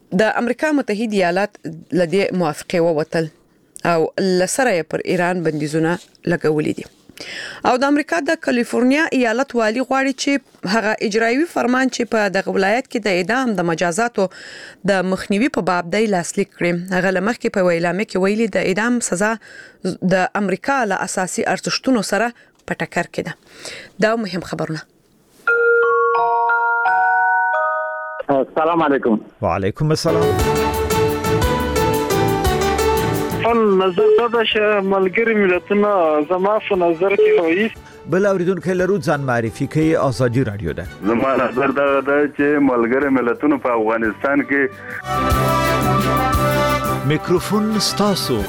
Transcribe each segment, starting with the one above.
د امریکا متحده ایالات لدی موافقه ووتل او لسره پر ایران بندیزونه لګولې دي او د امریکا د کالیفورنیا ایالت والی غواړي چې هغه اجرایوي فرمان چې په دغه ولایت کې د اعدام د مجازاتو د مخنیوي په باب د لاسلیک کړي هغه لمخکې په ویلامه کې ویلي د اعدام سزا د امریکا له اساسي ارزښتونو سره په ټکر کې ده دا مهم خبرونه السلام علیکم وعلیکم السلام نظر دا چې ملګری ملتونه زما په نظر کې رئیس بل اوریدونکو لرو ځان معرفي کوي ازادي رادیو ده زما نظر دا چې ملګری ملتونه په افغانستان کې میکروفون ستاسو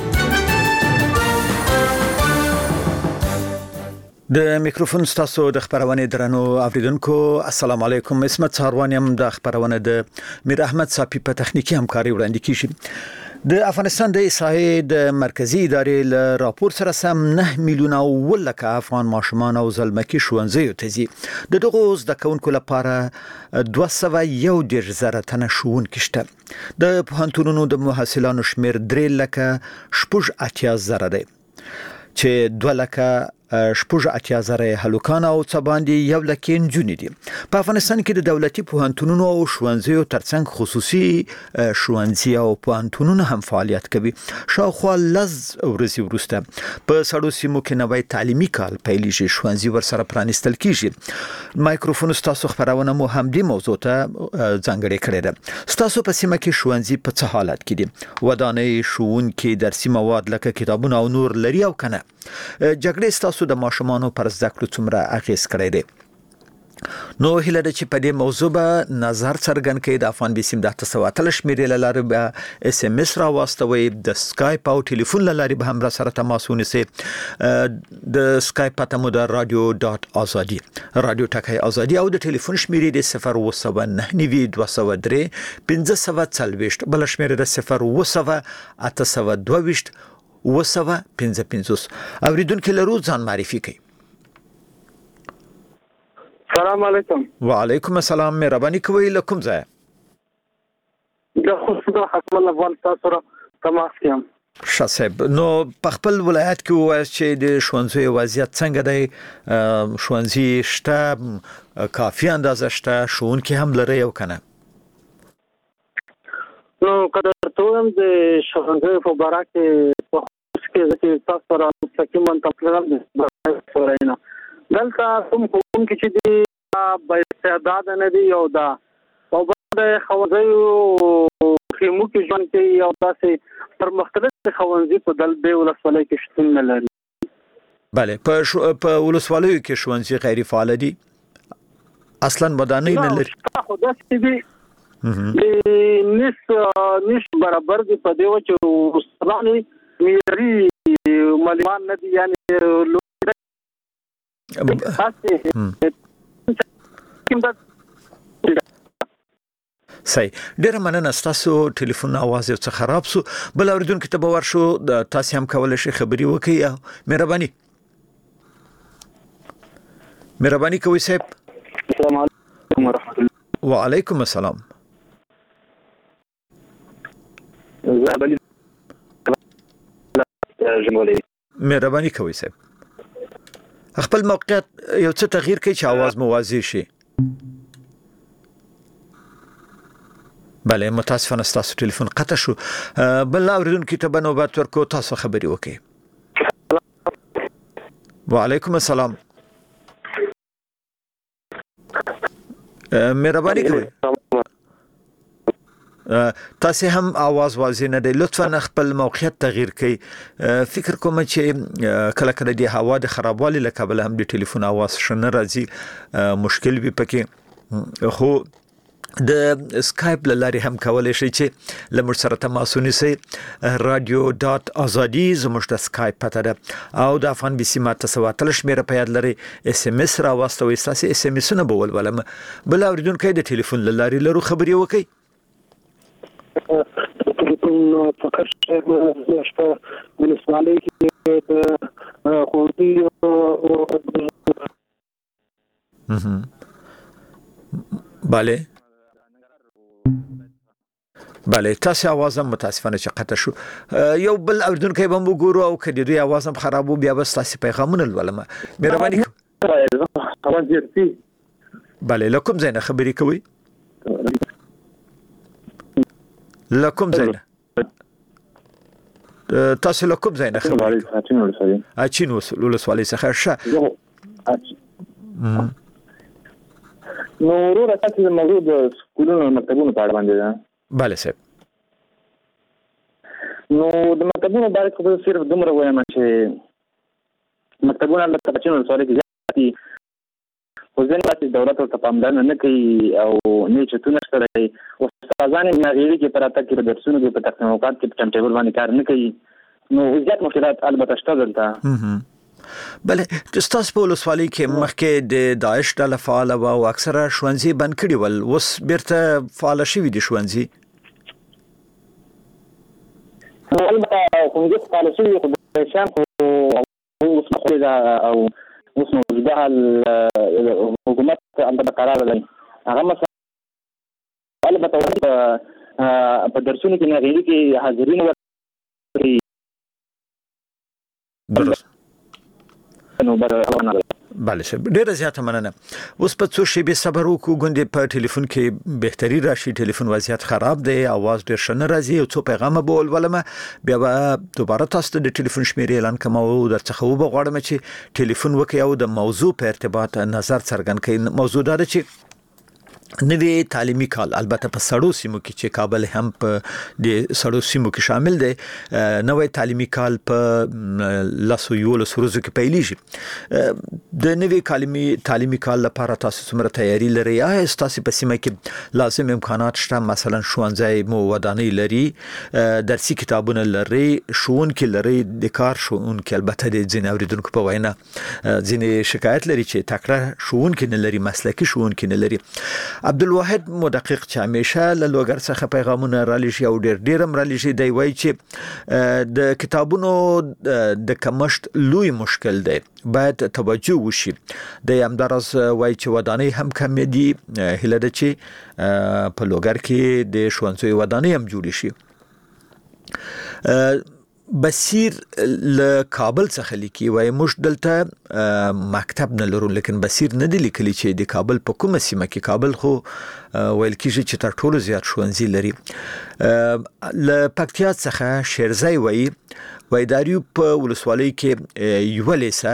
د میکروفون ستاسو د خبرونه درنو اوریدونکو السلام علیکم اسمت ساروانیم د خبرونه د میر احمد صافی په تخنیکی همکاري وړاندې کیږي د افغانستان د اصلاحي د مرکزی ادارې له راپور سره سم 9 میلیونه ولکه افغان ماشومان او زلمکي ښوونځیو ته ځي د دغه د کونکو لپاره 201 زره تنه ښوونکي شته د پوهنتونونو د محصلانو شمیر 3 لکه 80 زره دی چې 2 لکه شپږ اتیا زره هلوکان او څباندې یو لکه نجونې دي په افغانستان کې د دولتي پوهنتونونو او ښوونځیو ترڅنګ خصوصي ښوونځي او پوهنتونونه هم فعالیت کوي شاوخوا لز ورځې وروسته په سړو سیمو کې نوې تعلیمي کال پیلېږي ښوونځي ورسره پرانیستل کیږي مایکروفون ستاسو خبرونه مو هم دې موضوع ته ځانګړې کړې ده ستاسو په سیمه کې ښوونځي په څه حالت کې دي ودانۍ ښوونکي درسي مواد لکه کتابونه او نور لري او کنه جګړې ستاسو د ماشومانو پر زده کړو څومره اغیز کړی دی نو هله د چې په دې موضوع به نظر څرګند کړي د افغان بیسیم د 913 شمیرې لاره به اس ام اس را واستوي د سکایپ او ټلیفون لاره به هم را سره تماس ونیسي د سکایپ پته مو د radio.azadi رادیو ټکای ازادي او د ټلیفون شمیرې د 0199203 1540 بل شمیرې د 01822 55 اوریدونکو لرو ځان معرفي کوي السلام علیکم وعلیکم السلام مهرباني کوي لکم ځای د خصوصا حکم افغان سره تماس یم شاسب نو په خپل ولایت کې وایي چې د ښوونځي وضعیت څنګه دی ښوونځي شته کافي اندازه شته ښوونکي هم لري او کنه نو کله ته هم د ښوونځي په باره کې چې تاسو را مستقیما تفصیلات وراینا دلته کوم چې دی به استعداد نه دی یو دا او د خوځیو خیمو کې ژوند کوي او داسې پر مختلف خوځي په دل به ولسوالۍ کې شتون نه لري بله په ولسوالیو کې ښوونځي غیر فعال دي اصلا ودانۍ نه لري خو داسې دي نس برابر دي په دیو چې استادان میری ملمان نه دي یعنی صحیح ډیره مننه تاسو ټلیفون आवाज یو څه خراب سو بل اوریدونکو ته باور شو تاسو هم کولای شئ خبري وکړئ مهرباني کوي صاحب السلام علیکم ورحمت الله وعلیکم السلام مهرباني کوي صاحب خپل موقعیت یو څه تغییر کوي چې आवाज موازی شي بله متاسفانه تاسو ټلیفون قطع شو بل اوریدونکو ته بنوبت ورکو تاسو خبري وکړئ وعلیکم السلام مهرباني کوي تاسو هم आवाज واضح نه دی لطفا خپل موقعیت تغییر کړئ فکر کوم چې کله کله د هوا د خرابوالي له کبله هم د ټلیفون आवाज شنه راځي مشکل به پکې خو د سکایپ لاري هم کولای شئ چې لمر سره تماس ونیسئ radio.azadi زموږ د سکایپ پته ده او د افغان بي سي ماته 913 شمیره په یاد لري اس ام اس را واستوي تاسو اس ام اس نه بول ولم بل اوریدونکو د ټلیفون لاري لرو خبري وکړي فقط شپه ولسوالۍ کې خوندي bale بله تاسو आवाज هم متاسفانه چې قطع شو یو بل اوردونکو به موږ ګورو او کله دوی आवाज هم خرابو بیا بس تاسو پیغامونه ولما مهرباني بله لکم زینه خبرې کوي لکم زینه تاسو لکم زینه خبرې کوي اچین ولسوالۍ څخه ښه نو ورور تاسو د موضوع د سکولونو مکتبونو په اړه باندې ده بله صاحب نو د مکتبونو باندې خو صرف دومره وایم چې مکتبونه د بچونو سره کې ځاتي خو ځینې وخت دولت ورته پاملرنه نه کوي او نه چتونه شته او استادان نه غوړي چې پراته کې د درسونو په تقسیم اوقات کې ټایم ټیبل باندې کار نه کوي نو زیات مشکلات البته شته دلته بله تاسو په ولسوالۍ کې مخکې د داعش ډله فعال او اکثره ښوونځي بند کړي ول اوس بیرته فعال شوي دي ښوونځي البته ښوونځي فعال شوي خو د شام اوس مخکې او اوس موجوده حکومت البته قرار دی هغه مثلا البته په درسونو کې نه غوړي کې حاضرین ورکړي بله ډیره زیاته مننه اوس په څو شیبې صبر وکړو غونډې په ټلیفون کې بهتري راشي ټلیفون وضعیت خراب دی आवाज ډیر شنه راځي او څو پیغام به ولولم بیا به دوباره تاسو د ټلیفون شمیرې اعلان کوم او درڅخه وغواړم چې ټلیفون وکړئ او د موضوع په ارتباط نظر څرګند کړئ موضوع دا ده چې نوی تعلیمي کال البته په سړو سیمو کې چې کابل هم په د سړو سیمو کې شامل دی نوی تعلیمي کال په لاسو یو لسروزو کې پیلېږي د نوی تعلیمي کال لپاره تاسو څومره تیاری لرئ یا تاسو په سیمه کې لازم امکانات شته مثلا ښوونځي مو ودانۍ لري درسي کتابونه لري ښوونکي لري د کار ښوونکي البته د ځینې اوریدونکو په وینا ځینې شکایت لري چې تکړه ښوونکي نه لري مسلکي ښوونکي نه لري عبدالواحد مدقق چې همیشه له لوګر څخه پیغامونه را لېږي او ډېرم را لېږي دی وایي چې د کتابونو د کمښت لوی مشکل دی باید توجه وشي د همدارس وایي چې ودانۍ هم کم دي هیله ده چې په لوګر کې د ښوونځیو ودانۍ هم جوړې شي بصیر له کابل څخه لیکي وای موږ دلته مکتب نه لرو لیکن بصیر نه دی لیکلی چې د کابل په کومه سیمه کې کابل خو ویل کیږي چې تر ټولو زیات ښوونځي لري له پکتیا څخه شیرزای وای داریو په ولسوالۍ کې یو لیسه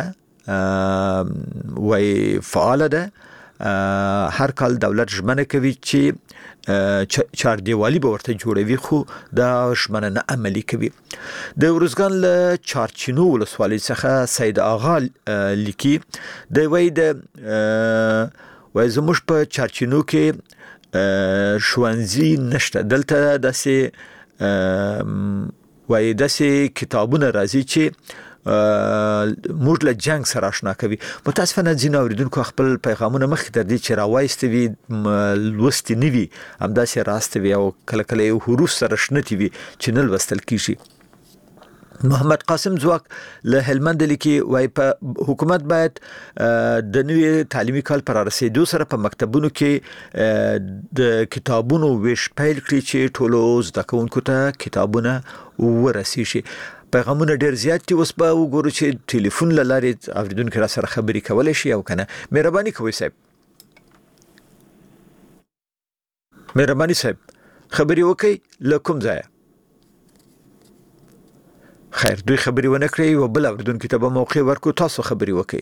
وای فعال ده هر کال دولت ژمنه کوي چې چار دیوالی به ورته جوړوي خو دا ژمنه نه عملي کوي د ورزګان له چارچینو ولسوالۍ څخه سید آغا لیکي د وای زموږ په چارچینو کې ښوونځي نشته دلته داسې وای داسې کتابونه راځي چې موږ له جنگ سره آشنا کوي متاسفانه ځینې اوریدونکو خپل پیغامونه مخکې تر دې چې راوایستي وي لوستي نه وي همداسې راستي وي او کله کله یو حروف سره شنتي وي چې نه لوستل کیږي محمد قاسم زواک له هلمند لیکي وای په حکومت باید د نوي تعلیمي کال پر رسیدو سره په مکتبونو کې د کتابونو ویش پیل کړي چې ټولو زده کوونکو ته کتابونه ورسیږي پیغامونه ډیر زیات دي اوس به وګورو چې ټلیفون لاره اوریدونکو را سره خبرې کولای شي او کنه مهرباني کوئ صاحب خبرې وکړئ لکم ځای خیر دوی خبرې ونه کړې او بل اوریدونکو ته به موقع ورکو تاسو خبرې وکړئ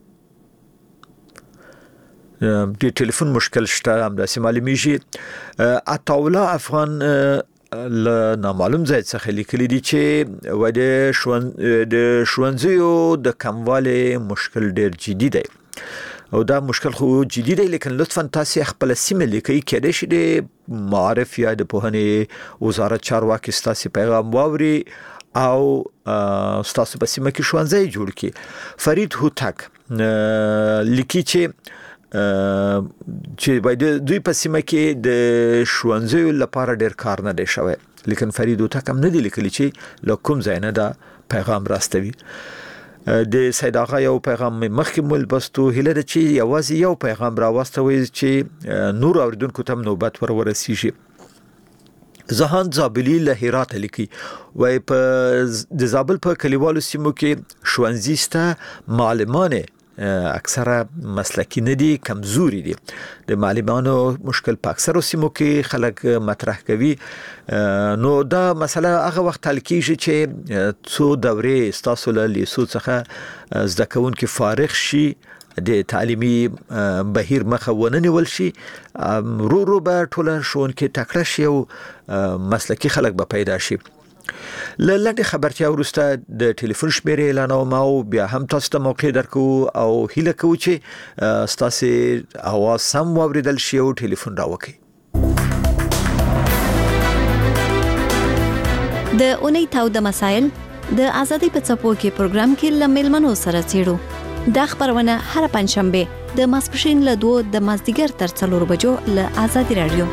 د ټلیفون مشکل شته هم د معلومیږي عطاولا افغان ل نامعلوم ځای څخه لیکلي دي چې د ښوونځیو د کمواله مشکل ډیر جدي دی او دا مشکل خو جدي دی لیکن لطفا تاسو خپل سیمه لیکي کېدې شي د معارف یا د پوهنې وزارت چارواکي تاسو پیغام واوري او تاسو په سیمه کې ښوونځي جوړ کړي فرید هوتک لیکي چې دوی په سیمه کې د ښوونځیو لپاره ډیر کار نه دی شوی لیکن فرید هوتک هم نه دی لیکلی چې لکم زینه دا پیغام راستوي د سید آغا یو پیغام مخکې مول بستو هله د چې یوازې یو پیغام راوستوي چې نور اوریدونکو ته نوبت ورسیږي زهان زابلی له هرات لیکي وای په د زابل په کلیوالو سیمو کې ښوونځي معلمان اکثره مسلکی نه دي، کمزوري دي. د معلمانو مشکل په اکثرو سیمو کې خلک مطرح کوي. نو دا مسله هغه وخت حل کیږي چې څو دورې ستاسو له لیسو څخه زده کوونکي فارغ شي، د تعلیمي بهیر مخه وننول شي، رو به ټول ښوونکي تکړه شي او مسلکی خلک به پیدا شي. لنډه خبرتیا ورسته د ټلیفون شمیرې اعلانوم او بیا هم تاسو ته موقع درکو او هیله کوو چې ستاسو اواز سم واوریدل شي او ټلیفون راوکړي. د اونۍ تاوده مسایل د ازادي په څپو کې پروګرام کې لملمنو سره چیرو. دا خبرونه هر پنځشنبه د ماسپښین له 2 د مازدیګر تر 4 بجو له ازادي رادیو.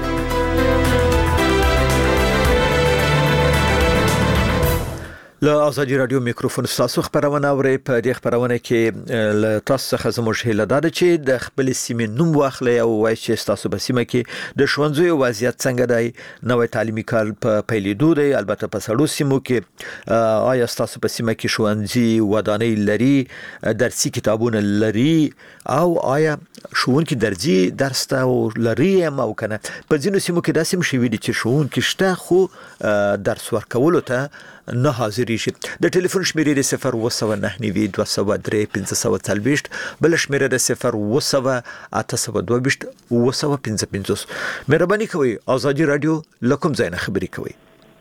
له ازادي رادیو میکروفون تاسو خبرونه اورئ. په دې خبرونه کې له تاسو څخه زموږ هیله ده چې د خپل سیمې نوم واخلئ او وایي چې تاسو په سیمه کې د ښوونځیو وضعیت څنګه دی، نوې تعلیمي کال په پیلېدو دی، البته په سړو سیمو کې آیا تاسو په سیمه کې ښوونځي ودانۍ لري، درسي کتابونه لري او آیا ښوونکي درځي درس ته لري او کنه. په ځینو سیمو کې داسې شوي دي چې ښوونکي شته خو درس ورکولو ته نه حاضرې شي. د ټلیفون شمیرې د 029 203 540 بل شمیره د 0 822 955. مهرباني کوئ ازادي رادیو لکم زین خبري کوي.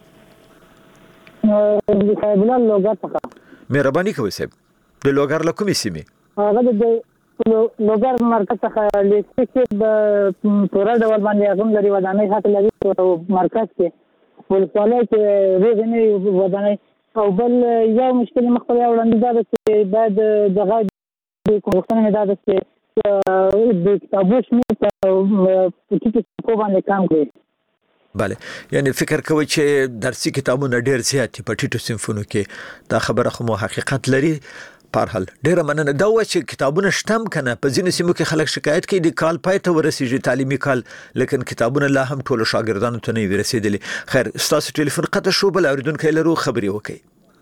بلال لوګر څخه مهرباني کوئ صاحب د لوګر لکم سیمه هغه د لوګر مرکز څخه لیکي چې په پورا ډول باندې هغه لري ودانۍ حق لري او مرکز کې ولسوالۍ کې ریغنې ودانۍ او بل یو مشکل مخکې وړاندې دا چې بعد دغه د کوښښونه دا چې د کتابو شمیر په ټیټه کو باندې کم کړي. بله، یعنی فکر کوي چې درسي کتابونه ډېر زیات په ټیټو صنفونو کې. دا خبره خو حقیقت لري. پرحال ډیره مننه. دا و چې کتابونه شتم کنه په ځینو سیمو کې خلک شکایت کوي د کال پای ته ورسیږي تعلیمي کال، لیکن کتابونه لا هم ټول شاګردانو ته نه ورسېدلي. خیر ستاسو ټلیفون قطع شو، بل اوریدونکو لرو خبري وکي.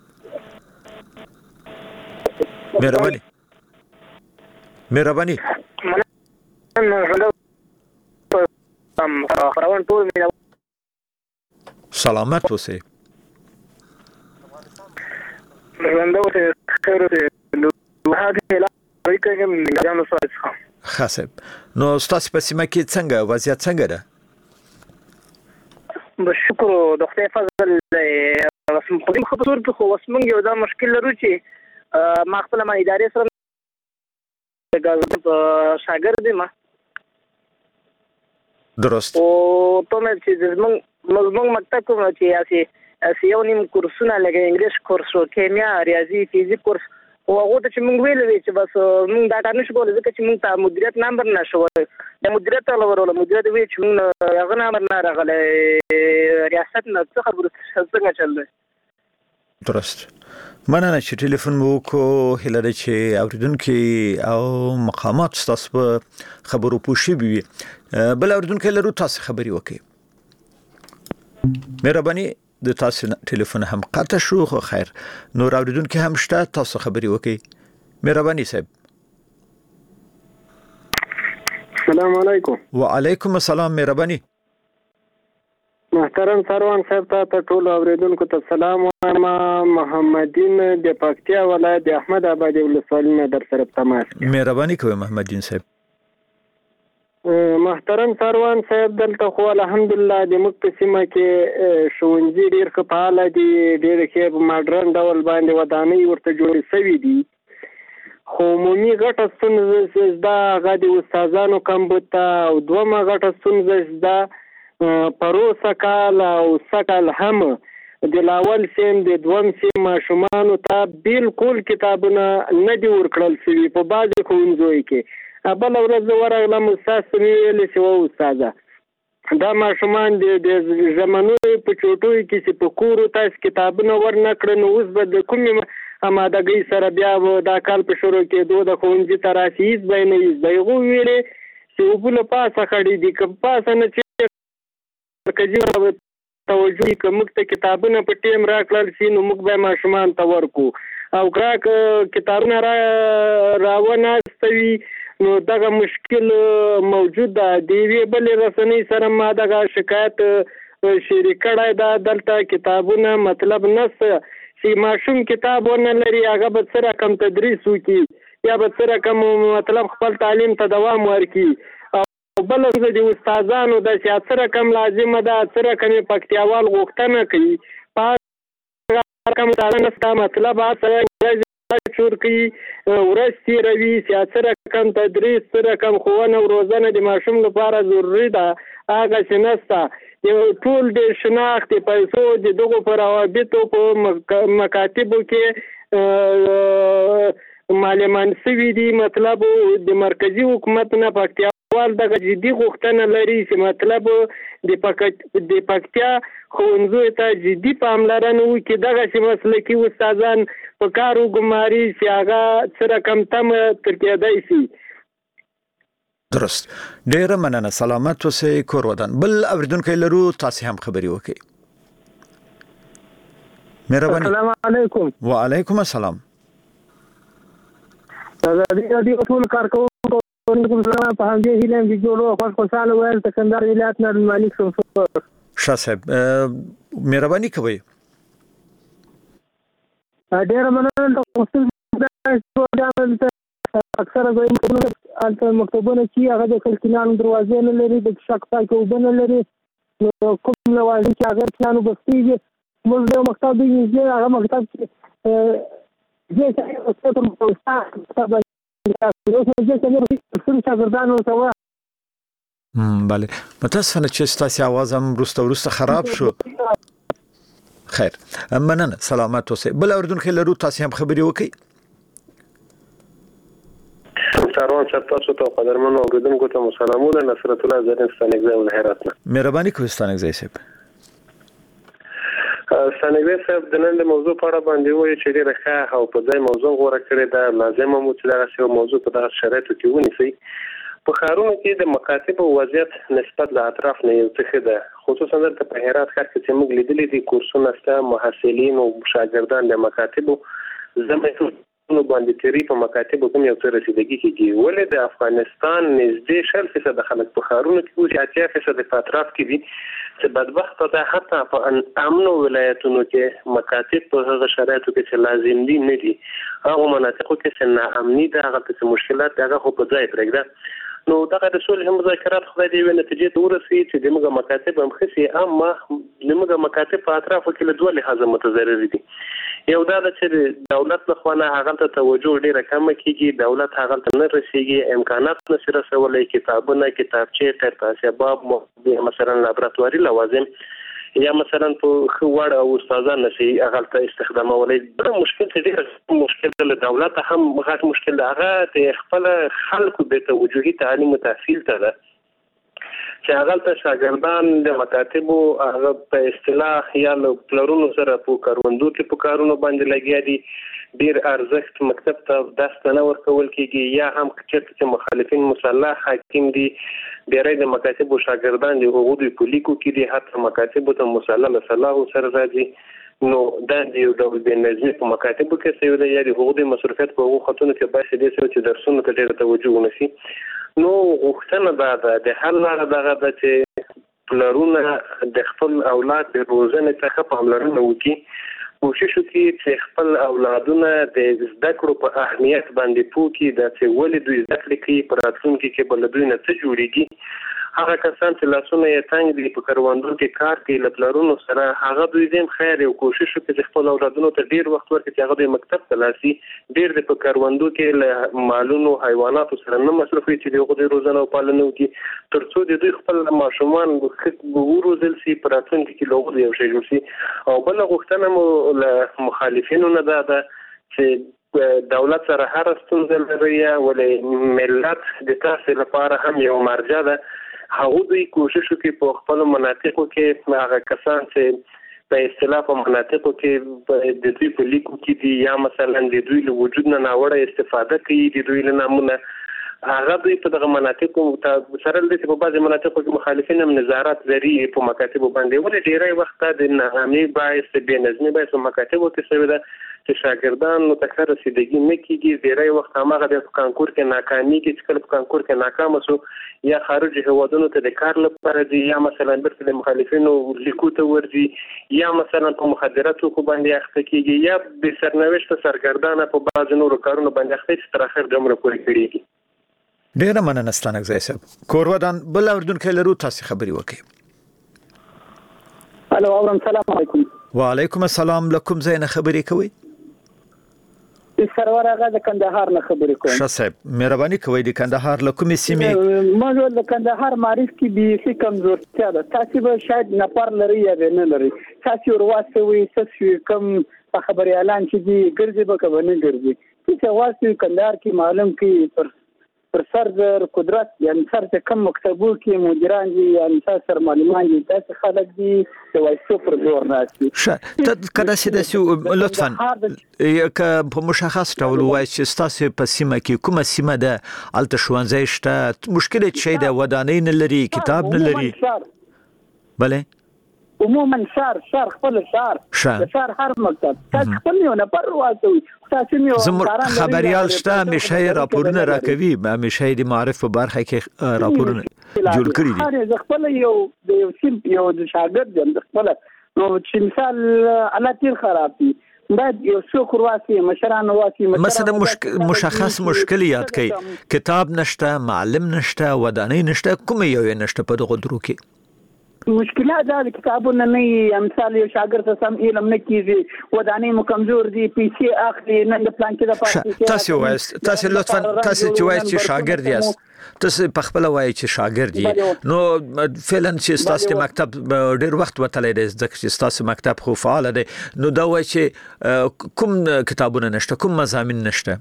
مهرباني سلامت اوسئ. خاصب نو ستاسو په سیمه کې څنګه وضعیت څنګه ده؟ بشکر د خدای فضل رسم په خطر کې خو وسمنګ یو دا مشکل لرو چې ما خپل ما ادارې سره د شاګرد ما درست او ته مې چې زموږ مکتب کوم چې یو نیم کورسونه لکه انګلیش کورس او کیمیا ریاضي فزیک کورس او هغه ته چې موږ ویل چې بس موږ دا کار نشو کولای ځکه چې موږ ته مدیریت نمبر نشو د مدیریت لورول مدیریت وی چې موږ هغه نمبر نه راغله ریاست نه څه خبره څنګه چل. درست. مننه چې ټلیفون مو کو هله چې اوریدونکو او مقامات تاسو په خبرو پوښي وي. بل اوریدونکو لرو تاسو خبري وکي. مهرباني د تاسو ټلیفون هم قطع شو، خو خیر نور اوریدونکو هم شته تاسو خبري وکي. مهرباني صاحب. السلام علیکم. وعلیکم السلام. مهرباني. محترم سروان صاحب ته ټول اوریدونکو ته سلام وایم. محمدین د پکتیا ولایت د احمد آباد ولسوالۍ نه در سره تماس. مهرباني کوي محمدین صاحب. محترم سروان صاحب دلته خو الحمدلله د موږ په سیمه کې ښوونځي ډېر ښه فعاله دي، ډېر ښه په ماډرن ډول باندې ودانۍ ورته جوړې شوي دي، خو عمومي غټه ستونزه دا هغه د استادانو کمبود ته او دومره غټه ستونزه دا پروسه کال او سکل هم د لاول سیم د دوم سیم ماشومانو ته بالکل کتابونه نه دي ورکړل شوي په بعضې ښوونځیو کې. بل ورځ ورغلم استاد ته مې ویلې چې و استاده دا ماشومان د زمانو په چوټوي کې چې په کورو تاسو کتابونه ورنه کړل، نو اوس به د کومې امادګۍ سره بیا دا کال په شروع کېدو د ښوونځي ته راشي هېڅ به یې نه هېڅ به یې هغوی ویلې چې اوبه له پاسه خړې دي که پاسه نه چې مرکزي توجه کوم ته کتابونه په ټیم راکړل شي نو موږ به ماشومان ته ورکو او کتابونه راوناستوي نو دغه مشکل موجود ده د یوې بلې رسنۍ سره ما دغه شکایت شریک کړی ده دلته کتابونه مطلب نشته چې ماشوم کتاب ونه لري هغه به څه رقم تدریس وکړي یا به څه رقم مطلب خپل تعلیم ته دوام ورکړي او بل د استادانو د څه رقم لازمه ده څه رقم پکتیاوال غوښتنه کوي په رقم تعلیم مطلب سره شور کوي ورځ تیروي څه رقم تدریس څه رقم ښوونه او روزنه د ماشوم لپاره ضروري ده هغه څه نشته یو ټول د شناخت پیسو د دغو پر روابطو په مکاتبو کې معلومان شوي دي مطلب د مرکزی حکومت نه پکتیاوال دغه جدي غوښتنه لري چې مطلب د پکتیا ښوونځیو ته جدي پاملرنه وکړي دغه چې مسلکي استادان په کار وګماري چې هغه څه رقم تمه تر کېدای شي. درست ډیره مننه سلامت اوسئ کور ودان بل اوریدونکو لرو تاسو هم خبري وکړئ. مهرباني. السلام علیکم. وعلیکم السلام. د ټول کارکونکو په همدې هیله چې جوړو خوشاله وایي د کندهار ولایت نه مالک شو. شاه صاحب مهرباني کوئ. ډیره مننه تاسو اکثره مکتبونه چې هغه د کلکینانو دروازې نه لري د شک پاکه وبنه لري نو کوم لوازم چې هغه پلانو بستيږي موږ د مکتب دی هغه مکتب چې بله متاسفانه چې ستاسو आवाज هم روسته خراب شو. خیر مننه سلامت اوسئ بل اوریدونکو لرو تاسو هم خبري وکړئ. ساروان تاسو ته قدرمنو اوریدونکو ته سلامونه نصرت الله زرین ستانګزی ول هرات نه مهرباني کوئ ستانګزی صاحب. ستانګزی صاحب د نن د موضوع په اړه باندې وایي چې ډیره ښه او په ځای موضوع غوړه کړې ده لازمه مو چې دا څه موضوع په دغه شرایطو کې ونیسي. په ښارونو کې د مکاتب وضعیت نسبت له اطراف نه یو څه ده خصوصا د په هرات ښار کې چې موږ لیدلې دي کورسونه شته محصلین او شاګردان د مکاتب زموږ نو باندې تیری په مکاتب کوم یو څه رسیدګي کیږي ولې د افغانستان نږدې 40% خلک په خارونو کې او 80% په اطراف کې دي چې بدبخت ده حتی په امن ولایتونو کې مکاتب په هغه شرایطو کې چې لازم دي نه دي هغه مناطقو کې چې ناامني ده هغه څه مشکلات هغه خو په ځای پرېږده نو دغه د صلح مذاکرات خدای دې ونه نتیجې ته ورسېږي چې دغه مکاتب هم خسي اما دغه مکاتب په اطرافو کې له دوه لحاظه متضرر دي یو دا چې دولت لخوا نه هغه ته توجه ډیره کم کیږي دولت هغه ته نه رسیږي امکانات نشي رسولای کتابونه کتابچې ترتاسباب مثلا لابراتواري لوازم یا مثلا په خوړ او استادان نشي هغه ته استخدامولای دا مشکل دی مشکل له دولت هم غټ مشکل هغه ته خپل خلکو د توجهي تعلیم او تحصیل ته ده چې هغه ته شاګردان د مکاتبو هغه په اصطلاح یا له پلرونو سره په کاروندو کې په کارونو باندې لګیا دي ډیر ارزښت مکتب ته داستانه ورکول کیږي یا هم چې مخالفین مسلح حاکم دي ډیری د مکاتبو شاګردان د حقوقي پولیکو کې دي حتی مکاتبو ته مسلح صلاح سره راځي نو دا یو ډول د نظم په مکاتبو کې څه ویل یا د حقوقي مصرفات په حقوق خطونه کې باسي دي چې درسونه ته ډیره توجه ونشي نو غوښتنه ده د حل لاره دغه د چې پلرونه د خپل اولاد د روزنې څخه پاملرنه وکړي کوشش وکړي چې خپل اولادونه د زده کړو په اهمیت باندې پوه کړي د چې ولې دوی زده کړې کوي په راتلونکي کې بل دوی نه څه جوړیږي هغه کسان چې لاسونه یې تنګ دي په کاروندو کې کار کوي له پلرونو سره هغه دوی دې خیر او کوشش وکړي چې خپل اولادونو ته ډیر وخت ورکړي چې هغه د مکتب ته لاسي ډیر د په کاروندو کې له مالونو حیواناتو سره نه مصرف وي چې دغه روزنه او پالنه وکړي ترڅو د دوی خپل ماشومان وروزل سي په راتلونکي کې لوګو یو شی جوړ سي او بل غوښتنه مو له مخالفینو نه ده چې دولت سره هر ستونزه لري ولې ملت د تاسو لپاره هم یو مرجع ده هغه دوی کوشش کوي په خپل مناطقو کې هغه کسان چې په اصطلاح په مناطقو کې د دوی په لیکو کې دي یا مثلا د دوی له وجود نه ناوړه استفاده کوي د دوی له نامونه هغه دوی په دغه مناطقو سره د په بعضي مناطقو کې مخالفین هم نظارت لري په مکاتبو باندې ولې ډیری وخت د ناهمي باعث بې نظمي باعث مکاتبو کې شوی ده چې شاګردان نو تکرار رسیدګي نه کیږي ډیری وخت هغه د کانکور کې ناکامي کې چې کله په کانکور کې ناکام شو یا خارج هوادونو ته د کار لپاره دي یا مثلا د مخالفینو لیکو ته ورځي یا مثلا په مخدراتو کو باندې اخته کیږي یا د سرنوشت سرګردانه په بعض نورو کارونو باندې اخته چې تر اخر د عمر پورې کړي. ډیره مننه ستانک ځای صاحب. کورودان بل اردوونکی لرو تاسو خبري وکړئ. الو اورم سلام علیکم. وعلیکم السلام. لکم ځای نه خبري کوي؟ سرور هغه د کندهار نه خبرې کوم. ښه صاحب مهرباني کوئ د کندهار له کومې سیمې؟ ما د کندهار معرف کې به کمزورتیا ده. تاسو به شاید نفر لري یا نه لري. تاسو ورواستوي وي کم په خبري اعلان چې دی ګرځي به کوي نه ګرځي. چې واسي کندهار کې معلوم کې پر سر د قدرت یعنی سر ته کم مکتبو کې مدیران دي یعنی سر معلمان دي تاسو خلک دي چې وایي سوپر زور ناشتي. ښه کله چې لطفا که په مشخص ډول وایي چې تاسو په سیمه کې کومه سیمه ده الته ښوونځی شته مشکل چې د ودانۍ نه لري کتاب نه لري؟ بله عموما شهر خپل شهر هر مکتب تاسو خپل یو نفر واسوي تاسو یو خبريال شته همیشه راپورونه راکوي همیشه د معرف په برخه کې راپورونه جوړ کړی دي. زه خپل یو د شاګرد یم خپل نو چې مثال الله تیر خراب دي باید یو څوک واسي مشران واسي مثلا مشخص مشکل یاد کړئ کتاب نشته معلم نشته ودانۍ نشته کوم یو نشته په دغه درو کې مشکلات دا کتابونه نه مثال یو شاګرد سم علم نه کیږي ودانۍ مو کمزور دي پیسې اخلي نن د پلان کې د پاتې تاسو لطفا تاسو چې وایي چې شاګرد یاست تاسو په خپل وایي چې شاګرد یې نو فعلا چې تاسو د مکتب ډیر وخت وتلی دی ځکه چې تاسو مکتب خو فعال دی نو دا وایي چې کوم کتابونه نشته کوم مضامین نشته؟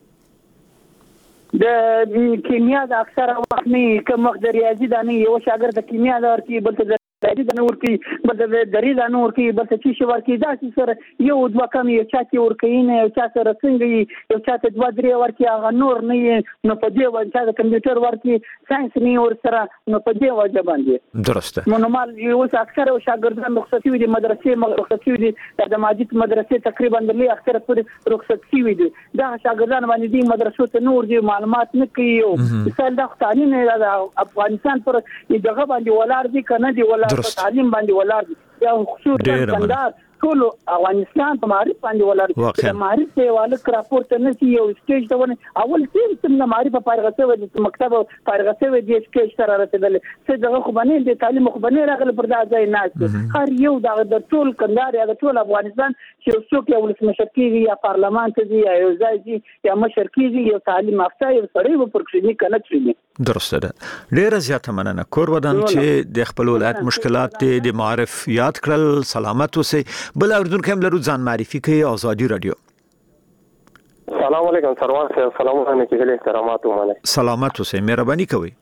د کیمیا د اکثره وخت نه کوم وخت د ریاضي د نه یو شاګرد د کیمیا د ورکی بل ته د نور کې بل د درې د نور کې بل څه شي ورکی دا چې سره یو دوه کم یو چا کې ورکی نه یو چا سره څنګه یو چا ته دوه درې ورکی هغه نور نه نو په دې وجه د کمپیوټر ورکی ساينس نه ور سره نو په دې وجه باندې درسته نورمال یو اکثره شاګردان رخصتي وي د مدرسې رخصتي وي د ماجد مدرسې تقریبا د لې اکثره پر رخصتي وي دا شاګردان باندې د مدرسو ته نور دي معلومات نه کوي مثال د تعلیم افغانستان پر دغه باندې ولار دي کنه دي ولار په تعلیم باندې ولار دي یا خصوصا کندهار ټول افغانستان په معرف باندې ولر د معرف په حواله راپورټ نه سی یو سټیج ته ونه اول ټیم د معرف په فارغه د مکتب فارغه سوي د سټیج سره رسیدل څه دغه خو باندې د تعلیم خو باندې راغله پر دا ځای نه هر یو د ټول کندهار یا د ټول افغانستان چې څوک یو ولسمشر کیږي یا پارلمان ته دی یا یو ځای دی یا مشر کیږي یو تعلیم یافته یو سړی په پرکشنی کنه چي درسته ده. ډیره زیاته مننه کورودان چې د خپل ولایت مشکلات د معرف یاد کړل سلامت اوسئ. بل اردن کوم لرو ځان معرفي کوي آزادي رادیو. سلام علیکم سروان صاحب سلام علیکم احترامات ومنه سلامت اوسئ مهرباني کوئ.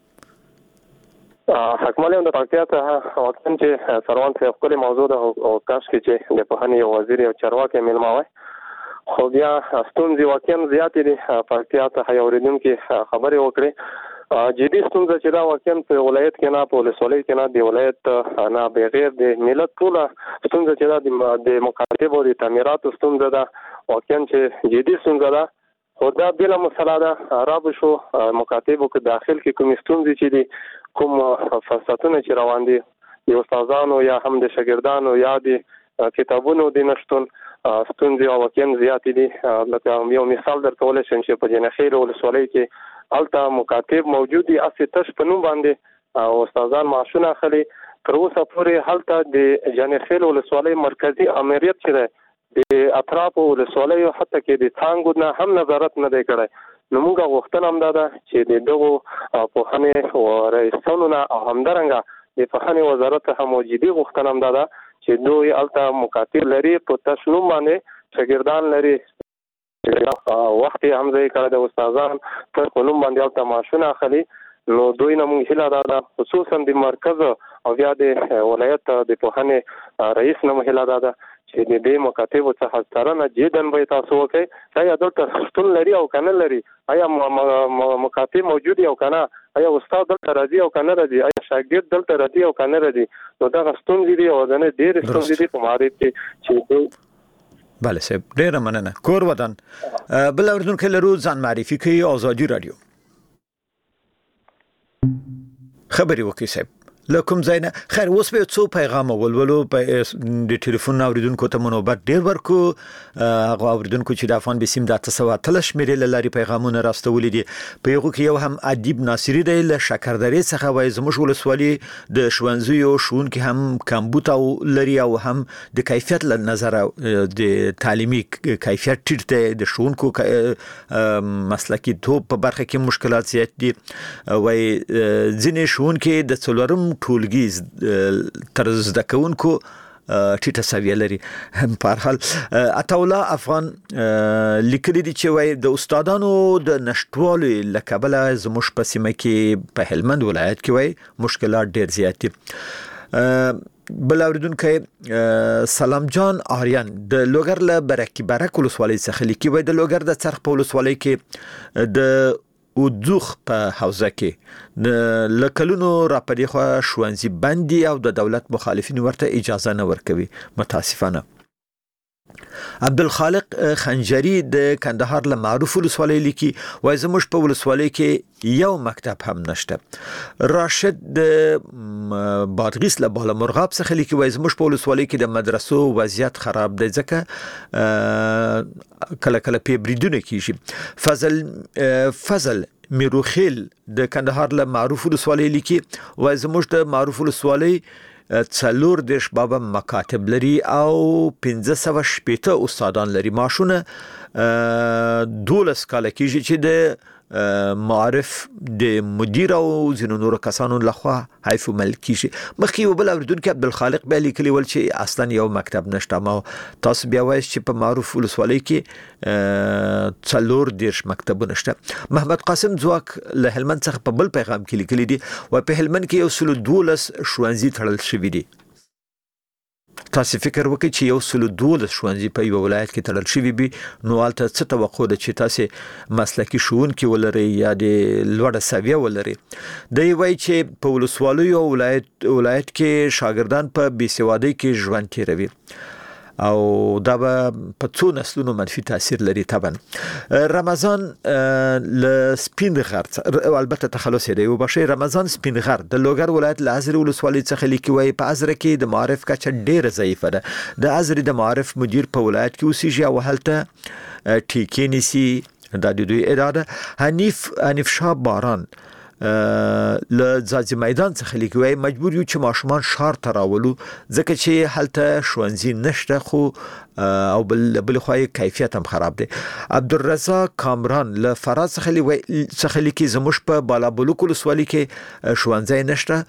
حکماله د پکتیا ته وختن چې سروان صاحب خپل موضوع د او کاش کې چې د پوهنې وزیر او چارواکي ملما وای خو بیا ستونزې واقعا زیاتې دي پکتیا ته اوریدونکو خبرې وکړي جدي ستونزه چې دا واقعا په ولایت کې نه په ولسوالۍ کې نه د ولایت نه بغیر د ملت ټول ستونزه چې دا د مکاتب او د تعمیرات ستونزه ده واقعا چې جدي ستونزه ده خو دا بلا مسله ده عرب شو مکاتبو کې داخل کې کوم ستونزې چې دي کوم فسادونه چې روان دي د استادانو یا هم د شاګردانو یا د کتابونو د نشټون ستونزې او واقعا زیاتې دي لکه یو مثال درته ولې چې په جنخیر ولسوالۍ کې الته مکاتب موجودي اسی تش په نوم باندې او استادان معاشونه اخلي تر اوسه پورې هلته د جنخیر ولسوالۍ مرکزی امریت چې د اطراف ولسوالۍ او حتی کې د څنګه نه هم نظارت نه دی کړی نو موږ غوښتنه هم ده چې د دغه پوهنې او رئیسانو نه او همدارنګه د پوهنې وزارت هم موجودي غوښتنه هم ده چې دوی الته مکاتب لري په تشنوم باندې شاګردان لري وخت هم ځای کړه د استادان تر کوم باندې الته معاشونه اخلي نو دوی نه موږ هیله ده خصوصا د مرکز او بیا د ولایت د پوهنې رئیس نه هیله ده چې د دې مکاتبو څخه سترنه جدن به تاسو وکړي آیا دلته ستون لري او کنه لري آیا مکاتب موجود او کنه آیا استاد دلته راځي او کنه راځي آیا شاګرد دلته راځي او کنه راځي نو دا ستون دي او دا نه ډېر ستون دي په معارف چې بله صاحب ډیره مننه کور ودان بل اوردونکو لرو ځان معرفي کوي آزادي رادیو خبري وکي صاحب لکم زینا خیر اوس به څو پیغام ولولو د ټلیفون اوریدونکو ته منوبت ډیر ورکو هغه اوریدونکو چې د افغان بسیم د 913 مېرل لاري پیغامونه راستولې دي په یو کې یو هم ادیب ناصری دی له شکردرې څخه وای زموږ ولسوالي د شونځیو شون کې هم کمبوت او لري او هم د کیفیت له نظر د تعلیمي کیفیت ټیټ دی د شونکو مسلکی توپ په برخه کې مشکلات زیات دي وای ځینې شون کې د څلورم ټولګي تر زده کوونکو ټیټه سویه لري په هر حال عطاولا افغان لیکلي دي چې وای د استادانو د نشټوالي لکبله زموږ په سیمه کې په هلمند ولایت کې وای مشکلات ډیر زیات دي بل اوریدونکو سلام جان آریان د لوګر له برک ولسوالۍ څخه لیکي وای د لوګر د څرخ په ولسوالۍ کې د ودوخ په حوزه کې د لکلونو راپدې خو شوانزي بندي او د دولت مخالفین ورته اجازه نه ورکوي متاسفانه عبدالخالق خنجری د کندهار له معروف ولسوالۍ لیکي وای زموږ په ولسوالۍ کې یو مکتب هم نشته راشد د بادغیس له بالا مرغاب څخه لیکي وای زموږ په ولسوالۍ کې د مدرسو وضعیت خراب دی ځکه کله کله په بریدونه کیږي فضل میروخیل د کندهار له معروف ولسوالۍ لیکي وای زموږ د معروف ولسوالۍ څلور دیش بابا مکاتب لري او 1560 استادان لري ماشونه 12 کال کېږي چې د معارف د مدیر او ځینو نور کسانو لخوا حیف ملکیږي مخکې وبل اوریدونکو عبدالخالق بیلی کلی ول چې اصلا یو مکتب نشته ما تاسو بیا وایي چې په معروف ولسوالۍ کې څلور دیش مکتبونه نشته محمد قاسم ځواک له هلمند څخه په بل پیغام کې لیکلي دي او په هلمند کې یو 12 شوانزي تړل شوی دي تاسو فکر وکړئ چې یو 12 شوانزي په یو ولایت کې تړل شوی بي نو البته څه توقع ده چې تاسو مسلکی شون کې ولري یا د لوړه سویه ولري د وی چې په ولسوالۍ او ولایت کې شاګردان په بیسوادۍ کې ژوند تیروي او دا په څو نسلونو منفي تاثیر لري طبعا رمضان ل سپین غر البته تخلص دی او بشي رمضان سپین غر د لوګر ولایت ل ازري ولسوالۍ څخه لیکي وای په ازره کې د معارف کچه ډیره ضعیفه ده د ازري د معارف مدیر په ولایت کې اوسېږي او هلته ټیکې نسی د دوی اداره حنیف شاه باران ل ځاځي میدان څخه لیکوي مجبور یو چې ماشومان شهر ته راولو ځکه چې هلته شوانزي نشته خو او بل خوای کیفیت هم خراب دی عبدالرزاق کامران ل فراز څخه لیکي زموږ په بالا بلوک ولسوالۍ کې شوانزي نشته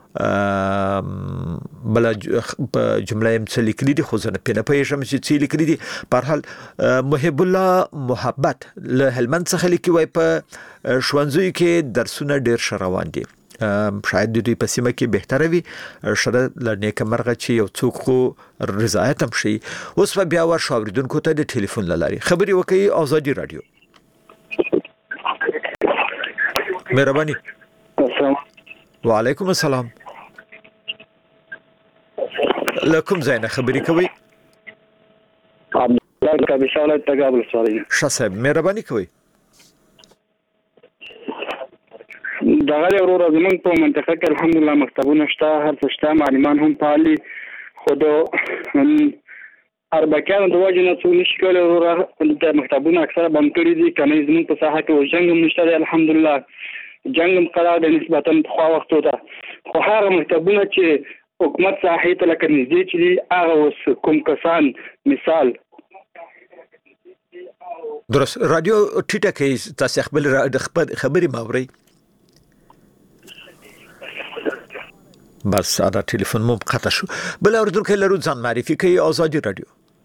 بل جمله هم لیکلي دي خو زه نه پېژنم چې څه لیکلي دي په هر حال محب الله محبت له هلمند څخه لیکي وای په شوانزي کې درسونه ډیر شروان دي شاید دوی په سیمه کې بهتره وي شره لنیک مرغه چې یو څوک خو رضایت هم شي اوس بیا ور شاوریدونکو ته د ټلیفون لاري خبري وکي آزادي رادیو مهرباني وعلیکم السلام لکم زینه خبري کوي عبدالله کابشاله تګابل سوالي شاسب مهرباني کوي دغه ورور زمونږ په منطقه کې الحمدلله مکتبونه شته هر څه شته معلمان هم پالي خود اربکیانو د وجه نه څو نشي کولی ورور د مکتبونه اکثره بند کړي دي کنه زمونږ په ساحه کې جنګ هم نشته دی الحمدلله جنگ هم قرار دی نسبتا پخوا وختو ته خو هغه مکتبونه چې حکومت ساحې ته لکه نږدې چې دي هغه اوس کوم کسان مثال درست رادیو ټیټه کې تاسو خپل خبري ماوري بس دا ټلیفون مو قطع شو بل اوردونکو لرو ځان معرفي کوي آزادي رادیو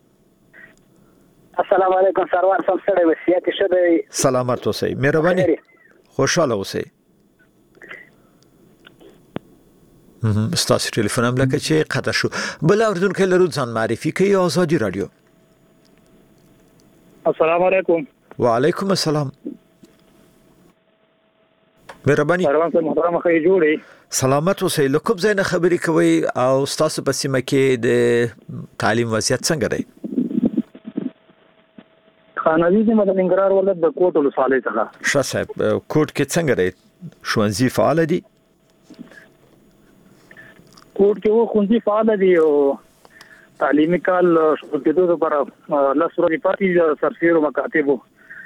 السلام علیکم سروان سم سره وصیت شوی سلامت اوسئ مهرباني خوشاله اوسئ ستاسو ټلیفون هم لکه چې قطع شو. بل اوریدونکو لرو ځان معرفي کوي آزادي رادیو. السلام علیکم. وعلیکم السلام. مهرباني. محترم خی جوړي. سلامت اوسئ. له کوم ځای نه خبرې کوي او ستاسو په سیمه کې د تعلیم وضعیت څنګه دی؟ خانوي د ننګرهار ولایت د کوټ ولسوالۍ څخه. ښه صاحب، کوټ کې څنګه دی؟ ښوونځي فعال دي؟ کوټ کې ښوونځي فعال دي او تعلیمي کال شروع کېدو لپاره لس ورځې پاتې سرتیرو مکاتبو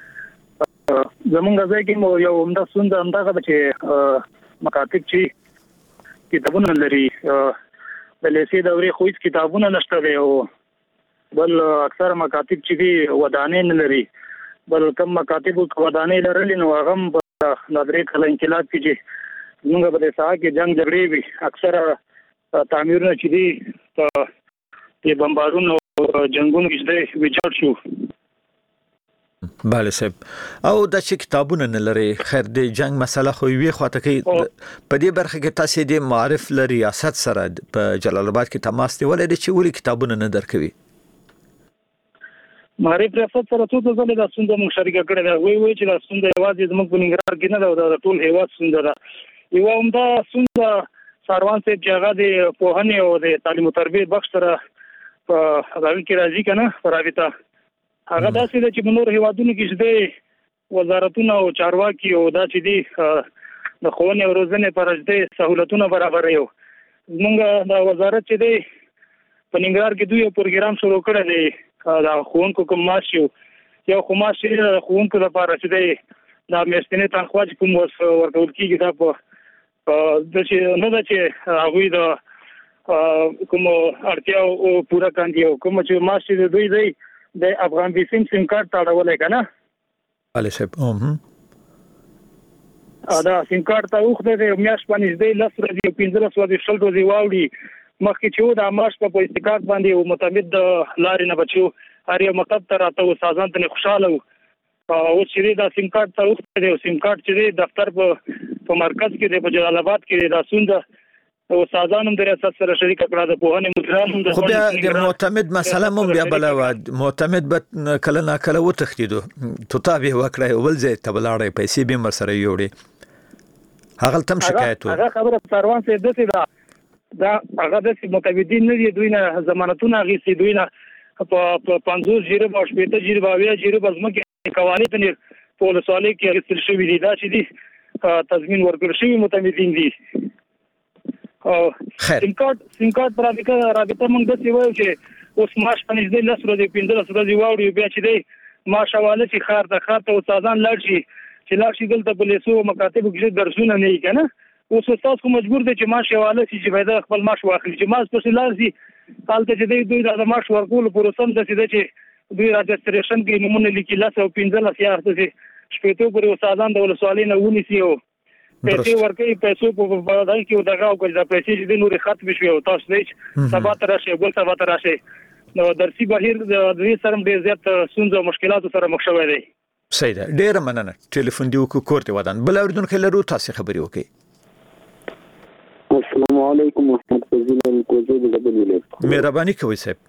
زمونږ ځای کې یو عمده ستونزه همدغه ده چې مکاتب چې کتابونه لري د لیسې دورې خو هیڅ کتابونه نشته دی او بل اکثر مکاتب چې دي ودانې نه لري. بل کم مکاتب ودانې لرلې نو هغه په نظرې کله انقلاب کې چې موږ په دې ساحه کې جنگ جګړې وي اکثر تعمیرونه چې دي په دې بمبارونو جنگونو کې ویجاړ شو. بله صاحب، او د چې کتابونه نه لري خیر د جنگ مسله خو وی خواته کوي. په دې برخه کې تاسو د معارف ل ریاست سره په جلال آباد کې تماس نیولای دي چې ولې کتابونه نه درکوي؟ معارف ریاست سره څو ځله د ستونزې مو شریکه کړې ده. وی چې د ستونزې یوازې زموږ په ننګرهار کې نه ده، د ټول هیواد ستونزه ده. یو همدا ستونزه ساروان صاحب چې هغه د پوهنې او د تعلیم او تربیت بخش سره په هغه کې راځي کنه په رابطه هغه داسې ده چې په نور هیوادونو کې د وزارتونو او چارواکي او دا چې دي د ښوونې او روزنې پر ځای سہولتونه برابروي. موږ د وزارت چې دی په ننګرهار کې دوی پروګرام شروع کړی دی دا ښوونکو کوم معاش یو خو معاش د ښوونکو لپاره چې دی دا میاشتنۍ تنخوا چې کوم ورکول کېږي دا په داسې نه ده چې هغوی د کوم اړتیاو پوره کاندي او کوم چې معاش چې دوی دی د افغان ویسیم سیم کارت تاړولای کنه. بله صاحب. دا سیم کارت ته وخت دی میاش باندې دی 10 ورځې 15 ورځې شل ورځې واوړي مخکې چې دا ماش په استقامت باندې او متعمد لارې نه بچو هر یو مکتب ته راته او سازان ته خوشاله او چې دا سیم کارت ته وخت دی او سیم کارت چې دفتر په مرکز کې دی په جلال آباد کې دا سونده او سازانم د ریاست سره شریک کړه د پوهنې مدیرانو د خو بیا د معتمد مسله مون بیا بل معتمد به کله نا کله وتښتیدو تطابق وکړای ول ځای ته بلاړې پیسې به مر سره یوړي هغه تم شکایت و. هغه خبره سروان سي دته دا هغه د متبدین نه دی دوی نه ضمانتونه غیسي دوی نه په 50 جیره او 80 جیره او 20 جیره بزمکه قوانین په ولسوالۍ کې غیسل شوی دي دا چې دي تضمین ورکړ شوی متبدین دي. سیم کارت پر رابطه موږ د سی وایو چې اوس ماش پنځه د 10 ورځې 15 ورځې واوړي بیا چې دی ماش حواله چې خار د خاطه او سازان لاړ شي چې لاړ شي دلته په لیسو مکاتبو کې درسونه نه یې کنه اوس تاسو مجبور دي چې ماش حواله شي چې پیدا خپل ماش واخلي چې ماش په لار شي حالت چې دوی د ماش ورکول پروسم د سیده چې دوی راجستریشن کې نمونه لیکي 10 او 15 یا شپږ پورې سازان د ولسوالۍ نه ونیسي او پیسې ورکړي پیسو په بدل کې دغه او د پیسې د نوري خط بشوي او تاسو نه سبا تر شي بل سبا تر شي نو درسي بهیر د دې سره ډېر زیات ستونزې او مشکلاتو سره مخ شوی دی. صحیح ده. ډېر مننه. ټلیفون دی وکړو کوړته ودان بل اوریدونکو لرو تاسو خبري وکړي. السلام علیکم محمد فضیل الکوزی د زابل ولایت. مهرباني کوئ صاحب.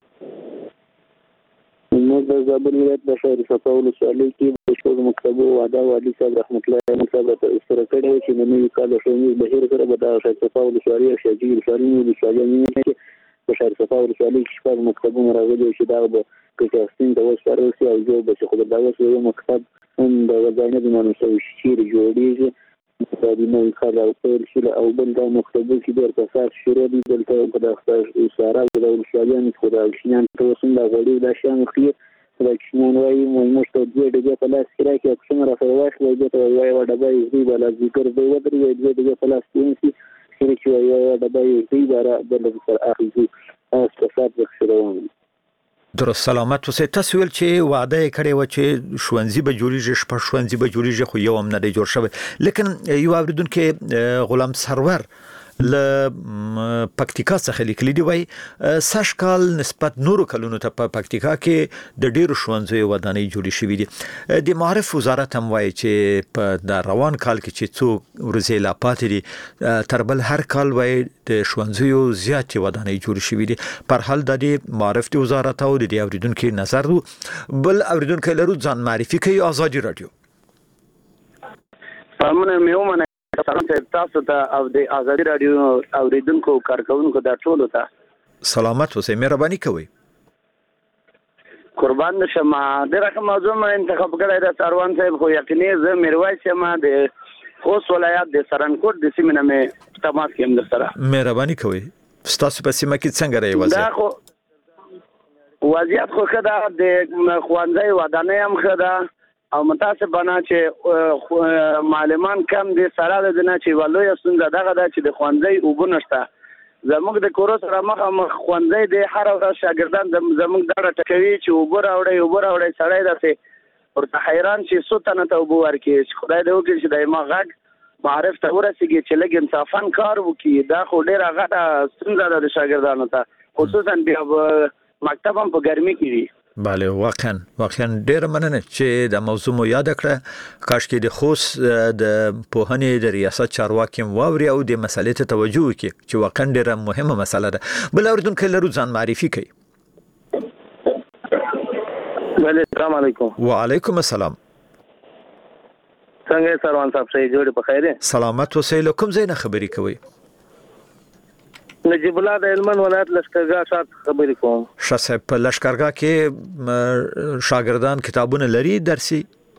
نو د زابل ولایت د شهر صفا ولسوالۍ کې د شورا مکتبو واده والي صاحب رحمت الله علیه صاحب سره کړی چې د نوي کال شومي بهیر سره به د شهر صفا ولسوالۍ او شهر ولسوالۍ کې د شهر صفا ولسوالۍ کې شپږ مکتبونه راغلي چې دا به کچاستین د وسپارل شي او جو به خو د داوس یو مکتب هم د وزارت د منصب شیر جوړیږي د نوي کال او پیل شي او بل د مکتبو کې د ارتفاع شروع دي دلته په دغه سره د ولسوالۍ خو د شینان ته وسنده غوړي د شان خیر د کښمن وایي موږ ته د دې په لاس کې راکې اکثر راځي واخلې د ته وایي وړه به یې بل ذکر دی ودرې د دې په لاس کې چې وایي وړه به یې بارا د سر اخیزي استفاده وکړو. درست سلامت اوسئ. تاسو ویل چې وعده یې کړې و چې ښوونځي به جوړیږي شپږ ښوونځي به جوړیږي خو یو هم نه دی جوړ شوی. لیکن یو اوریدونکو غلام سرور ل پکتیکا څخه لیکلي دی وای سشکال نسبت نورو کلونو ته په پکتیکا کې د ډیرو ښوونځیو ودانۍ جوړې شوې دي د معارف وزارت هم وای چې په د روان کال کې چې څو ورځې لا پاتې دي تر بل هر کال وای د ښوونځیو زیاتې ودانۍ جوړې شوې دي پر حال د معارف د وزارت او د اوریدونکو نظر بل اوریدونکو لرو ځان معرفي کوي آزادي رادیو پامنه میومنه تاسو ته او د آزادي رادیو اوریدونکو کارکونکو د ټولو ته سلامت اوسئ مهرباني کوئ قربان نشم د رقم موضوع انتخاب کړی د سروان صاحب خو یقیني زه میرویس یم د خوست ولایت د سرنکوټ د سیمه مې تماس کوم در سره مهرباني کوئ ستاسو په سیمه کې څنګه راي وضعیت خو خدا د خوانځي ودانۍ هم خدا او متاسفانه چې معلمان کم دي سره د نه چې ولوي ستونزه دغه د چې د خوانځي وګونشته زموږ د کورو سره مخ خوانځي د هر ورځ شاګردان زموږ دغه ټکوي چې وګوراوړي سړی داسې ورته حیران چې سوتنه ته وګور کې خدای دې وکړي چې د ما غږ معرف ته ورسیږي چې لګ انصافان کار وکړي دا خو ډیره غټه ستونزه ده د شاګردانو ته خصوصا بیا مکتب هم په ګرمي کې وي بله واقعا ډیر مننه چې د موضوع مو یاد کړه کاش کې د خوست د پوهنې د ریاست چارواکي واوري او د مسلې ته توجه وکړي چې واقعا ډیره مهمه مسله ده بل اوریدونکو لرو ځان معرفي کوي بله السلام علیکم وعلیکم السلام څنګه سروان صاحب صحیح جوړ په خیره سلامت اوسئ کوم ځای نه خبري کوي نجیب الله د هلمند ولایت لشکرګاه شات خبرې کوم شاسه په لشکرګاه کې شاګردان کتابونه لري درسي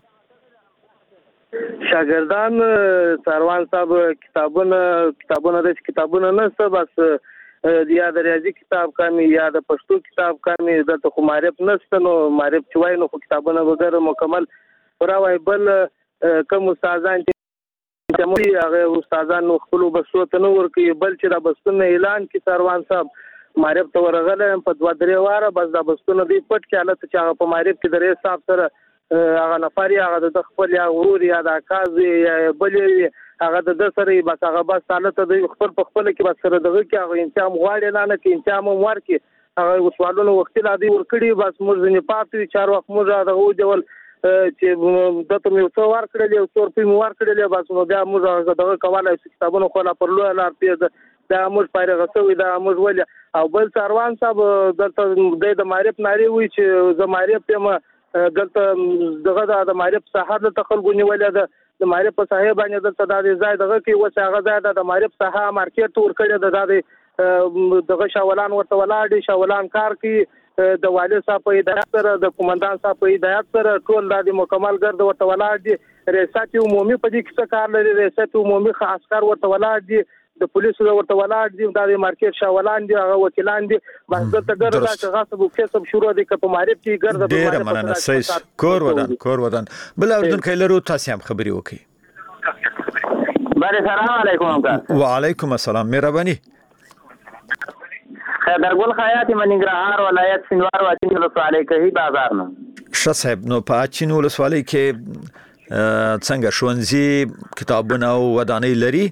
شاګردان سروان صاحب کتابونه نه څه بس یا د ریاضي کتاب کامي یا د پښتو کتاب کامي د خو معرف نشته نو معرف چوي نو کتابونه وغیرہ مکمل راوي بل کوم استادان جمهوریت هغه استادان نو خپل بسوت نو ورکی بل چې د بسونه اعلان کی سروان صاحب معرف ته ورغله په 2-3 واره بس د بسونه دی پټ کې حالت چې هغه په معرف کې درې صاحب سره هغه نفر هغه د خپل یا ورور یا د کاز یا بل هغه د سره بس هغه بس حالت د خپل کې بس سره دغه کې هغه انتظام غواړي نه کې انتظام ورکی هغه وسوالونو وخت لا دی ورکړي بس موږ نه پاتې 4 وخت موږ دغه ډول چې دته مې څو ور کړل یو څور په مو ور کړل بس نو بیا موږ دغه کوله کتابونه خو لا پر لوه لار پیدا دا موږ پاره غوښوي دا موږ ول او بل سروان صاحب دلته د معرف ناری وی چې ز معرف ته دلته دغه د معرف ساحه د تخلګونی ولې د معرف په صاحب باندې دلته د ځای دغه کې وسه غزا د معرف ساحه مارکیټ ور کړی دغه شاولان ورته ولاړ شاولان کار کې د والي صاحب په هدایت سره د کمانډان صاحب په هدایت سره ټول د مکمل ګرد ورته ولاړ دي ریاست عمومي په دې کې کار لري ریاست عمومي خاص کار ورته ولاړ دي د پولیسو ورته ولاړ دي د مارکیټ شاولان دي هغه وکیلان دي بس دلته ګرد چې غصب او کسب شروع دي په معرف کې ګرد ډیر مننه سیس کور ودان بل اوردونکو لرو تاسو هم خبري وکي بله سلام علیکم وعلیکم السلام مهرباني درګل خیاطي منګرهار ولایت سنوار واچین ولسوالۍ کې بازار نه ښه صاحب نو په اچین ولسوالۍ کې څنګه ښوونځي کتابونه او ودانۍ لري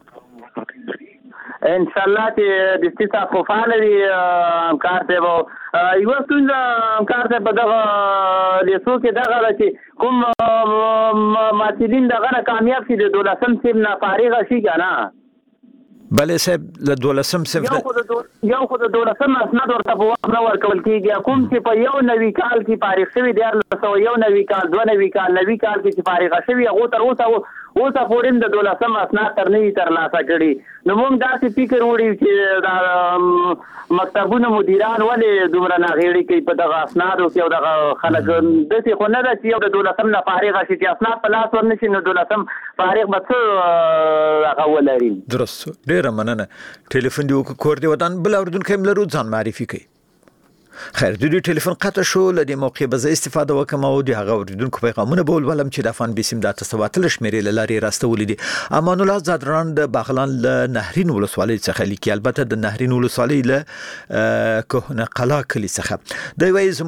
ان شاء الله چې د استیصا خفاله وی کار ته وو یو څنګه کار ته په دغه لیسو کې دغه چې کوم ماتلین دغه کامیاب شي د 12 سیم نه فارغ شي کنه بله صاحب له 12 سیم یو خو د 12 اسناد ورته په وخت نه ورکول کیږي کوم چې په یو نوي کال کې فارغ شوی دی یو نوي کال 2 نوي کال کې چې فارغ شوی هغه تر اوسه پورې د 12 اسناد تر نه تر لاسه کړي نو موږ داسې فکر وړي چې دا مکتبونو مدیران ولې دومره ناغېړي کوي په دغه اسنادو کې او دغه خلک داسې خو نه ده چې یو د 12 نه فارغ شي چې اسناد په لاس ورنشي نو 12 فارغ به څه هغه ولري درست ډیره مننه ټلیفون دی کور دی ودان بل اوردونکو هم لرو ځان معرفي کوي خیر د دې ټلیفون قطع شو لدې موقع به زه استفاده وکم او د هغه اوریدونکو پیغامونه بول ولم چې د افغان بیسیم د تسواتل شمیرې لاري راستولې دي. امان الله زادران د بغلان له نهرین ولسوالۍ څخه لیکي، البته د نهرین ولسوالۍ له کهنه قلا کلی څخه د وایي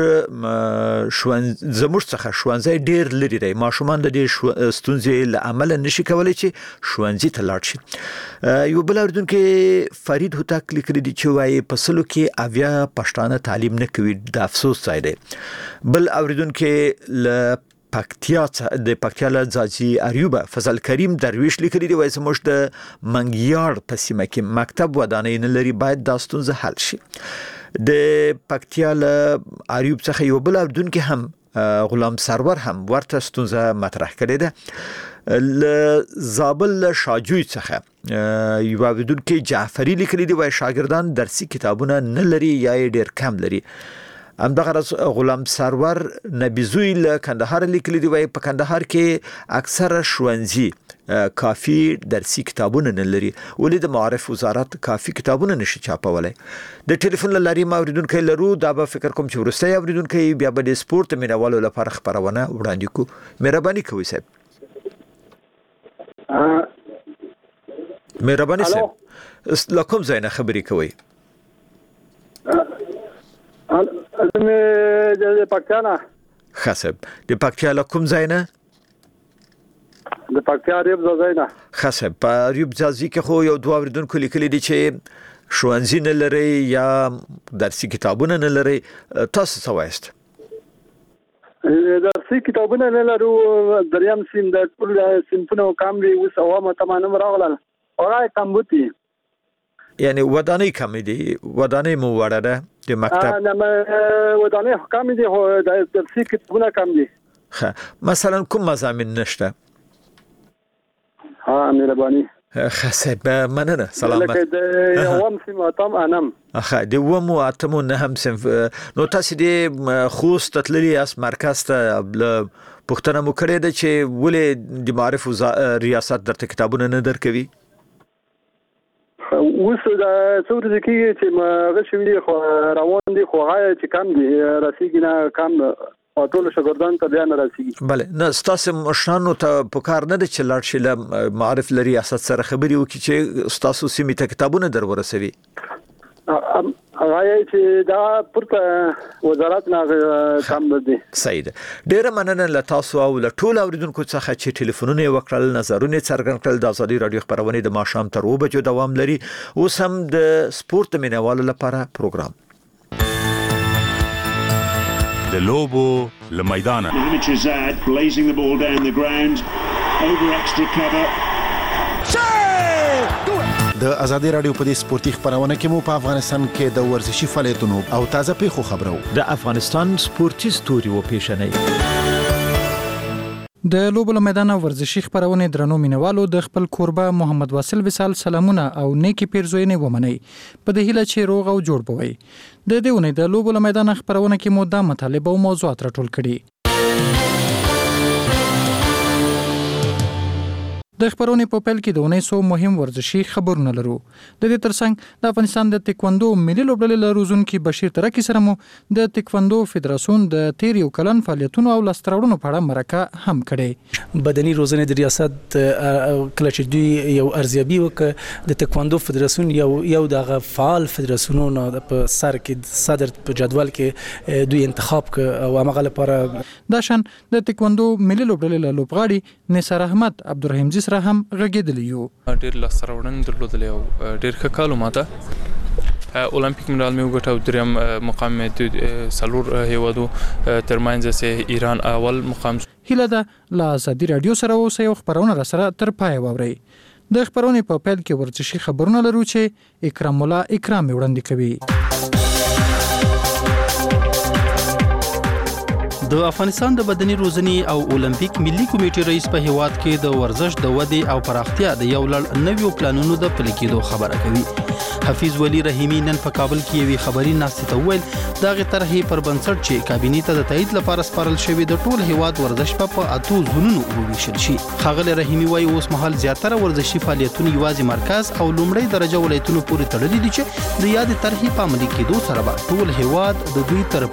زموږ څخه ښوونځی ډیر لري دی، ماشومان د دې ستونزې له امله نشي کولای چې ښوونځي ته لاړ شي. یو بل اوریدونکو فرید هوتک لیکلي دي چې وایي په سلو کې اویا پښتانه تعلیم نه کوي، د افسوس ځای دی. بل اوریدونکو له پکتیا له ځاځي اریوب فضل کریم درویش لیکلي دی، وایي زموږ د منګیار په سیمه کې مکتب ودانۍ نه لري، باید دا ستونزه حل شي. د پکتیا له اریوب څخه یو بل اوریدونکو هم غلام سرور هم ورته ستونزه مطرح کړې ده. ل زابل شاجوی څخه یو اوریدونکو جعفری لیکلي دی، وایي شاګردان درسي کتابونه نه لري یا ډیر کم لري. همدغه غلام سرور نبیزوی له کندهار لیکلي دی، وایي په کندهار کې اکثره ښوونځي کافي درسي کتابونه نه لري، ولې د معارف وزارت کافي کتابونه نشي چاپولای. د ټلیفون لاري ما اوریدونکو لرو، دا به فکر کوم چې ورسته اوریدونکو بیا به د سپورت مینوالو لپاره خبرونه وړاندې کو. مهرباني کوئ صاحب. مهرباني صاحب لکم زینه خبرې کوي. د پکتیا نه خاصب د پکتیا لکم زینه د پکتیا ریب زینه خاصب په ریب ځازي کې خو یو دوه اوریدونکو لیکلي دي چې ښوونځي نه لري یا درسي کتابونه نه لري، تاسو څه وایست؟ درسي کتابونه نه لرو، دریم سیم د ټول صنفونو کم دي، اوس عوامه تمام راغلل اورای کم بوتي، یعنی ودانۍ کم دي، ودانۍ مو وړه ده د مکتب نه ودانۍ کم دي، خو د درسي کتابونه کم دي. مثلا کوم مضامین نشته؟ مهرباني خاصه مننه سلامت. لکه د یوم سیم اتم انم د یوم اتم نه هم صنف نو تاسو د خوست تللی اس مرکز ته پښتنه مو کړی د چې ولې د معرف ریاست درته کتابونه نه درکوي؟ اوس د څور ځکه چې ما غشوي خو روان دي، خو هاي چې کم دي راسيږي نه کم او ټول شاګردان ته بیان راسيږي. بله نه ستاسو مشرانو ته په کار نه دي چې لاړ شي له معرف لري ریاست سره خبري وکړي چې ستاسو سیمې ته کتابونه در ورسوي. هغه چې دا پورته وزارت نه کم دي. صحیح ده. ډیره مننه له تاسو او له ټول اوریدونکو څخه چې ټلیفونونه وکړل، نظرونه څرګند کړل. د ازادي رادیو خبرونه د ماښام تر 2 بجو دوام لري. اوس هم د سپورت مینوالو لپاره پروګرام د لوبو له میدانه blazing the ball down the ground over extra cover. د ازادي رادیو په دې سپورتي خبرونه کې مو په افغانستان کې د ورزشي فعالیتونو او تازه پیښو خبرو، د افغانستان سپورتي ستوري و پیښنې د لوبو له میدان ورزشي خبرونه درنو مینوالو د خپل کوربه محمد واصل وصال سلامونه او نیکی پیرزوینه ومني په دې هیله چې روغ او جوړ بوي. د دې ونې د لوبو له میدان خبرونه کې مو د مطالبه او موضوعات راټول کړي. د خبرونې په پیل کې د 1900 مهم ورزشي خبرونه لرو. د دې ترڅنګ د افغانستان د تکواندو ملي لوبډلې لروزونکو بشیر ترکی سره مو د تکواندو فدراسیون د تیر یو کلن فعالیتونو او لاستراوړنو په اړه مرکه هم کړې. بدني روزنې د ریاست کله چې دوی یو ارزیابي وکړه د تکواندو فدراسیون یو د فعال فدراسیونونو په سر کې صدر په جدول کې دوی انتخاب ک او هغه لپاره د شان د تکواندو ملي لوبډلې لوبغاړي نثار احمد عبدالرحیم سره هم غږیدلی یو. ډیر لاسته درلودلی او ډیر ښه کال ماته اولمپیک مډال مې وګټه، دریم مقام مې څلور هیوادو ترمنځ سه ایران اول مقام. هیله ده له ازادي رادیو سره اوسئ او خبرونه را سره تر پای واورئ. د خبرونې په پیل کې ورزشي خبرونه لرو چې اکرام الله اکرام وړاندې کوي. د افغانستان د بدني روزنې او اولمپیک ملي کمیټې رئیس په هیواد کې د ورزش د ودې او پراختیا د یو لړ نویو پلانونو د پلي کېدو خبره کوي. حفیظ ولی رحیمی نن په کابل کې یوې خبري ناستې ته وویل دغه طرحې پر بنسټ چې کابینې ته د تایید لپاره سپارل شوی د ټول هیواد ورزش په 8 زونونو وویشل شي. ښاغلی رحیمی وایي اوس مهال زیاتره ورزشي فعالیتونه یوازې مرکز او لومړی درجه ولایتونو پورې تړلي دي چې د یادې طرحې په عملي کېدو سره به ټول هیواد د دوی تر